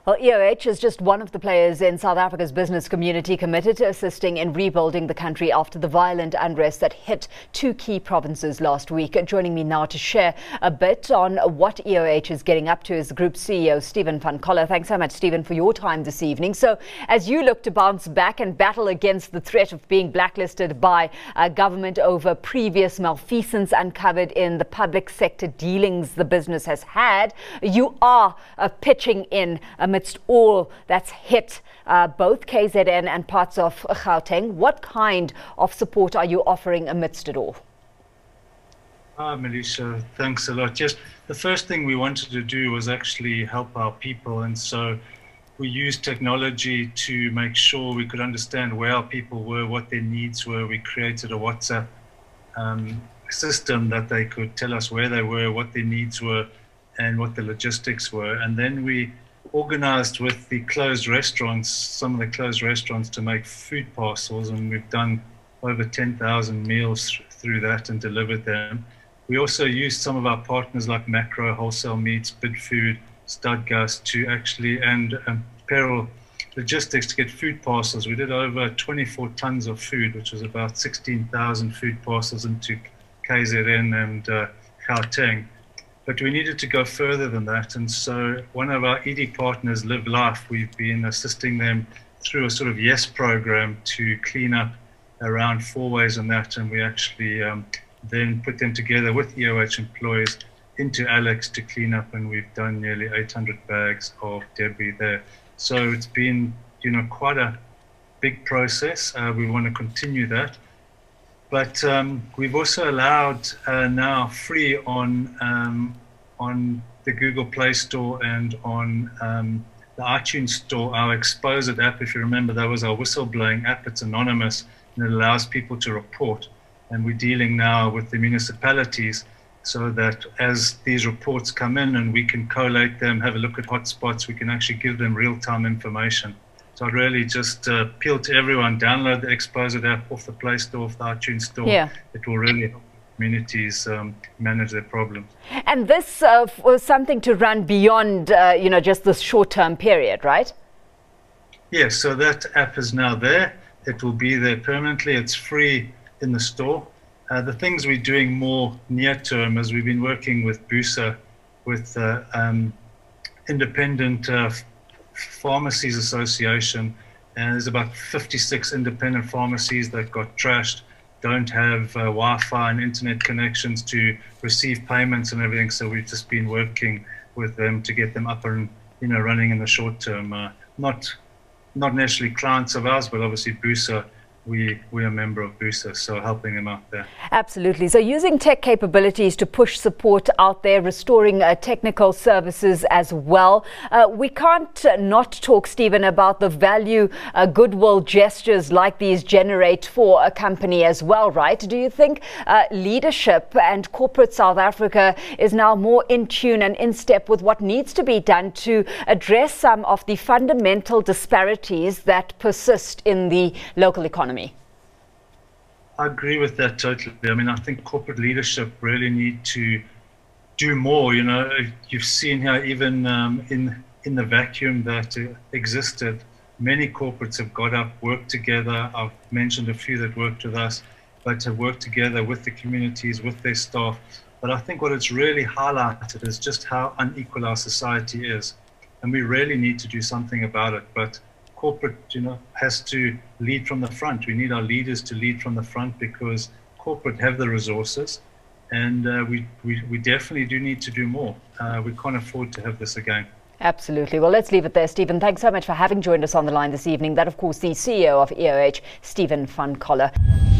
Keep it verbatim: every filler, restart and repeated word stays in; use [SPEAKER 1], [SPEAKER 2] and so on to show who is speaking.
[SPEAKER 1] Well, E O H is just one of the players in South Africa's business community committed to assisting in rebuilding the country after the violent unrest that hit two key provinces last week. Joining me now to share a bit on what E O H is getting up to is the Group C E O, Stephen van Coller. Thanks so much, Stephen, for your time this evening. So as you look to bounce back and battle against the threat of being blacklisted by uh, government over previous malfeasance uncovered in the public sector dealings the business has had, you are uh, pitching in amidst all that's hit uh, both K Z N and parts of Gauteng. What kind of support are you offering amidst it all?
[SPEAKER 2] Ah, Melissa, thanks a lot. Just the first thing we wanted to do was actually help our people, and so we used technology to make sure we could understand where our people were, what their needs were. We created a WhatsApp um, system that they could tell us where they were, what their needs were, and what the logistics were. And then we organized with the closed restaurants, some of the closed restaurants, to make food parcels, and we've done over ten thousand meals th- through that and delivered them. We also used some of our partners like Macro, Wholesale Meats, Bidfood, Studgas to actually, and um, Peril Logistics to get food parcels. We did over twenty-four tons of food, which was about sixteen thousand food parcels into K Z N and uh, Gauteng. But we needed to go further than that. And so one of our E D partners, Live Life, we've been assisting them through a sort of YES program to clean up around four ways on that. And we actually um, then put them together with E O H employees into Alex to clean up. And we've done nearly eight hundred bags of debris there. So it's been, you know, quite a big process. Uh, we want to continue that. But um, we've also allowed uh, now free on um, on the Google Play Store and on um, the iTunes Store, our Expose It app. If you remember, that was our whistleblowing app. It's anonymous and it allows people to report. And we're dealing now with the municipalities so that as these reports come in and we can collate them, have a look at hotspots, we can actually give them real-time information. So I'd really just uh, appeal to everyone, download the Expose It app off the Play Store, off the iTunes Store. Yeah. It will really help communities um, manage their problems.
[SPEAKER 1] And this uh, was something to run beyond, uh, you know, just this short-term period, right?
[SPEAKER 2] Yes, so that app is now there. It will be there permanently. It's free in the store. Uh, the things we're doing more near-term is we've been working with BUSA, with uh, um, independent uh, Pharmacies Association, and there's about fifty-six independent pharmacies that got trashed, don't have uh, Wi-Fi and internet connections to receive payments and everything. So we've just been working with them to get them up and, you know, running in the short term. Uh, not not necessarily clients of ours, but obviously BUSA. We, we're a member of BUSA, so helping them out there.
[SPEAKER 1] Absolutely. So using tech capabilities to push support out there, restoring uh, technical services as well. Uh, we can't uh, not talk, Stephen, about the value uh, goodwill gestures like these generate for a company as well, right? Do you think uh, leadership and corporate South Africa is now more in tune and in step with what needs to be done to address some of the fundamental disparities that persist in the local economy?
[SPEAKER 2] I agree with that totally. I mean, I think corporate leadership really need to do more. You know, you've seen here, even um, in in the vacuum that uh, existed, many corporates have got up, worked together. I've mentioned a few that worked with us, but have worked together with the communities, with their staff. But I think what it's really highlighted is just how unequal our society is, and we really need to do something about it. But corporate, you know, has to lead from the front. We need our leaders to lead from the front because corporate have the resources, and uh, we, we we definitely do need to do more. Uh, we can't afford to have this again.
[SPEAKER 1] Absolutely. Well, let's leave it there, Stephen. Thanks so much for having joined us on the line this evening. That, of course, the C E O of E O H, Stephen van Coller.